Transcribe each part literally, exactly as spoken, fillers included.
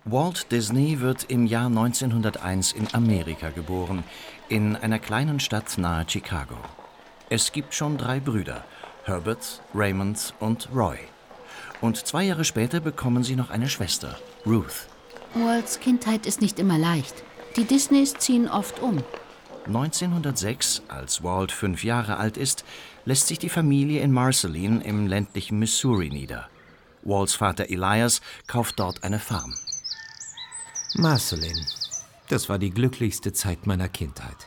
Walt Disney wird im Jahr neunzehnhunderteins in Amerika geboren, in einer kleinen Stadt nahe Chicago. Es gibt schon drei Brüder, Herbert, Raymond und Roy. Und zwei Jahre später bekommen sie noch eine Schwester, Ruth. Walts Kindheit ist nicht immer leicht. Die Disneys ziehen oft um. neunzehnhundertsechs, als Walt fünf Jahre alt ist, lässt sich die Familie in Marceline im ländlichen Missouri nieder. Walts Vater Elias kauft dort eine Farm. Marceline, das war die glücklichste Zeit meiner Kindheit.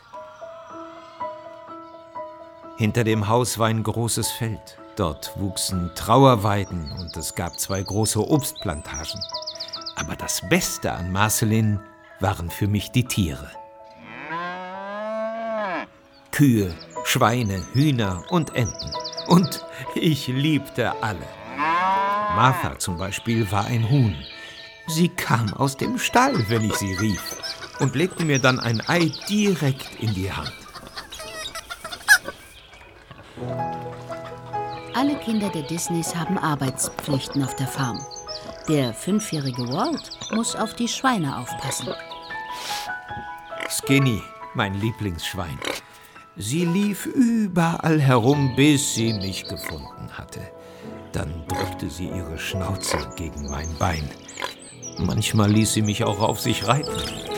Hinter dem Haus war ein großes Feld. Dort wuchsen Trauerweiden und es gab zwei große Obstplantagen. Aber das Beste an Marceline waren für mich die Tiere. Kühe, Schweine, Hühner und Enten. Und ich liebte alle. Martha zum Beispiel war ein Huhn. Sie kam aus dem Stall, wenn ich sie rief, und legte mir dann ein Ei direkt in die Hand. Alle Kinder der Disneys haben Arbeitspflichten auf der Farm. Der fünfjährige Walt muss auf die Schweine aufpassen. Skinny, mein Lieblingsschwein. Sie lief überall herum, bis sie mich gefunden hatte. Dann drückte sie ihre Schnauze gegen mein Bein. Manchmal ließ sie mich auch auf sich reiten.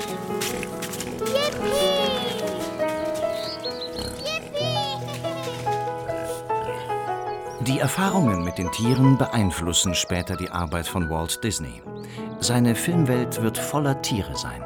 Die Erfahrungen mit den Tieren beeinflussen später die Arbeit von Walt Disney. Seine Filmwelt wird voller Tiere sein.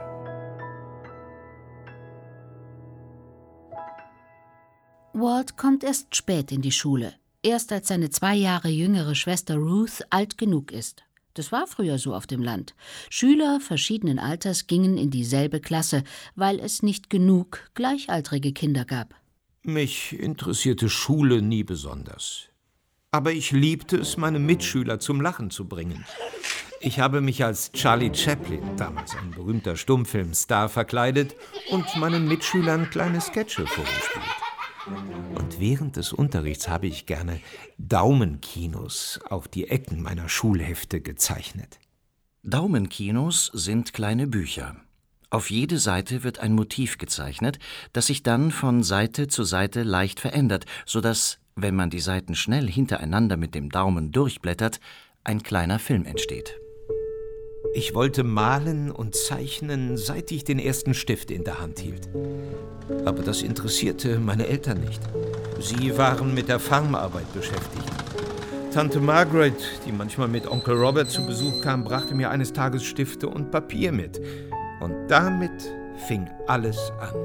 Walt kommt erst spät in die Schule. Erst als seine zwei Jahre jüngere Schwester Ruth alt genug ist. Das war früher so auf dem Land. Schüler verschiedenen Alters gingen in dieselbe Klasse, weil es nicht genug gleichaltrige Kinder gab. Mich interessierte Schule nie besonders. Aber ich liebte es, meine Mitschüler zum Lachen zu bringen. Ich habe mich als Charlie Chaplin, damals ein berühmter Stummfilmstar, verkleidet und meinen Mitschülern kleine Sketche vorgespielt. Und während des Unterrichts habe ich gerne Daumenkinos auf die Ecken meiner Schulhefte gezeichnet. Daumenkinos sind kleine Bücher. Auf jede Seite wird ein Motiv gezeichnet, das sich dann von Seite zu Seite leicht verändert, sodass, wenn man die Seiten schnell hintereinander mit dem Daumen durchblättert, ein kleiner Film entsteht. Ich wollte malen und zeichnen, seit ich den ersten Stift in der Hand hielt. Aber das interessierte meine Eltern nicht. Sie waren mit der Farmarbeit beschäftigt. Tante Margaret, die manchmal mit Onkel Robert zu Besuch kam, brachte mir eines Tages Stifte und Papier mit. Und damit fing alles an.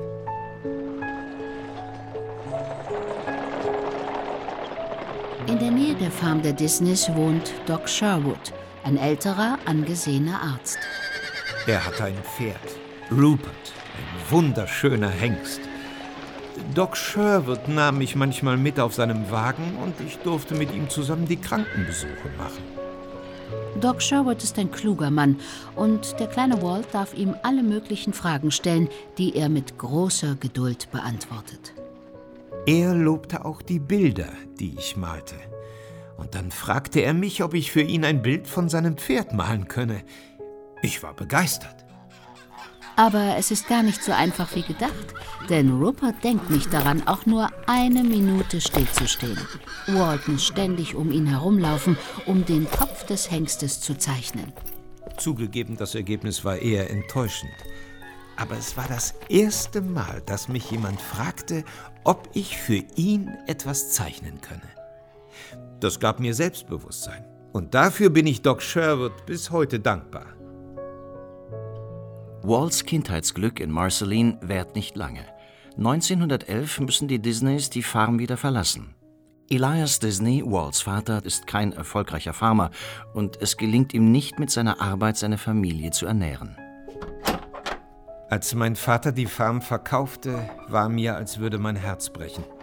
In der Nähe der Farm der Disneys wohnt Doc Sherwood, ein älterer, angesehener Arzt. Er hatte ein Pferd, Rupert, ein wunderschöner Hengst. Doc Sherwood nahm mich manchmal mit auf seinem Wagen und ich durfte mit ihm zusammen die Krankenbesuche machen. Doc Sherwood ist ein kluger Mann und der kleine Walt darf ihm alle möglichen Fragen stellen, die er mit großer Geduld beantwortet. Er lobte auch die Bilder, die ich malte. Und dann fragte er mich, ob ich für ihn ein Bild von seinem Pferd malen könne. Ich war begeistert. Aber es ist gar nicht so einfach wie gedacht, denn Rupert denkt nicht daran, auch nur eine Minute stillzustehen. Walt muss ständig um ihn herumlaufen, um den Kopf des Hengstes zu zeichnen. Zugegeben, das Ergebnis war eher enttäuschend. Aber es war das erste Mal, dass mich jemand fragte, ob ich für ihn etwas zeichnen könne. Das gab mir Selbstbewusstsein. Und dafür bin ich Doc Sherwood bis heute dankbar. Walts Kindheitsglück in Marceline währt nicht lange. neunzehnhundertelf müssen die Disneys die Farm wieder verlassen. Elias Disney, Walts Vater, ist kein erfolgreicher Farmer und es gelingt ihm nicht, mit seiner Arbeit seine Familie zu ernähren. Als mein Vater die Farm verkaufte, war mir, als würde mein Herz brechen.